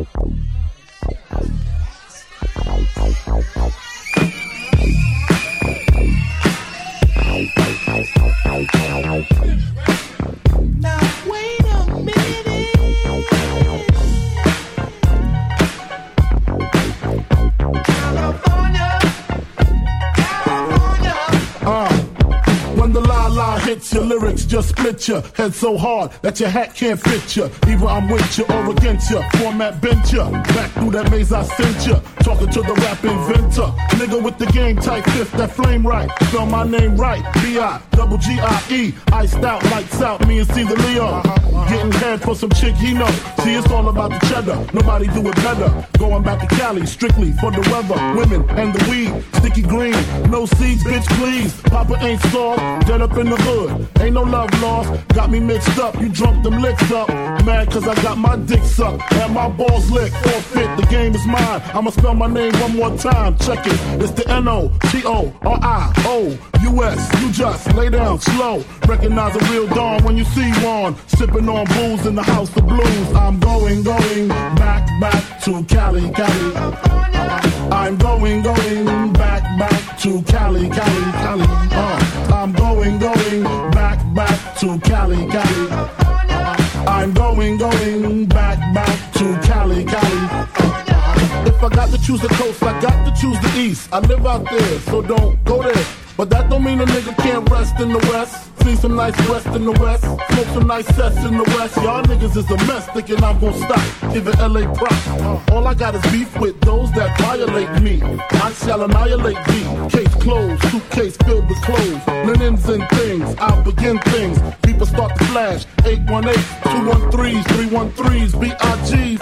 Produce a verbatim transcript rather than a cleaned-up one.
Your lyrics just split your head so hard that your hat can't fit you. Either I'm with you or against you. Format bent you. Back through that maze I sent you. Talking to the rap inventor. Nigga with the game type fifth, that flame right. Spell my name right. B I double G I E. Iced out, lights out, me and Caesar Leo. Getting head for some chick he know. See, it's all about the cheddar. Nobody do it better. Going back to Cali, strictly for the weather. Women and the weed. Sticky green. No seeds, bitch, please. Papa ain't soft. Dead up in the hood. Ain't no love lost, got me mixed up. You drunk them licks up. Mad cause I got my dick sucked. Had my balls licked. Forfeit, the game is mine. I'ma spell my name one more time. Check it. It's the N O T O R I O U S. You just lay down slow. Recognize a real dawn when you see one. Sipping on booze in the house of blues. I'm going, going back, back to Cali, Cali. I'm going, going back, back to Cali, Cali, Cali. Uh, I'm going, going back, back to Cali, Cali. I'm going, going back, back to Cali, Cali. If I got to choose the coast, I got to choose the east. I live out there, so don't go there. But that don't mean a nigga can't rest in the west. See some nice west in the west. Smoke some nice sets in the west. Y'all niggas is a mess, thinking I'm gon' stop. Giving L A props. All I got is beef with those that violate me. I shall annihilate thee. Case closed, suitcase filled with clothes. Linens and things, I'll begin things. People start to flash. eight one eight, two one threes, three one threes, B I G